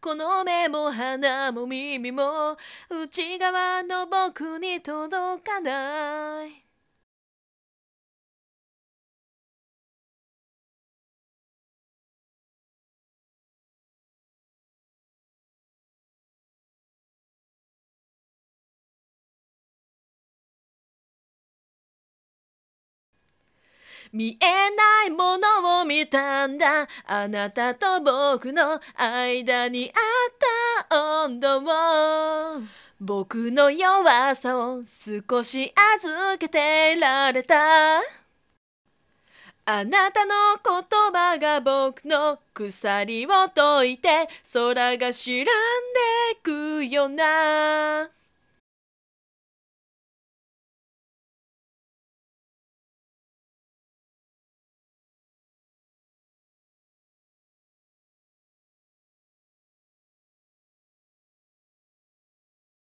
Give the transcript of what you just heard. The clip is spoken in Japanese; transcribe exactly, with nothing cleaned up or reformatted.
この目も鼻も耳も内側の僕に届かない。見えないものを見たんだ。あなたと僕の間にあった温度を、僕の弱さを少し預けてられた。あなたの言葉が僕の鎖を解いて空が白んでくような。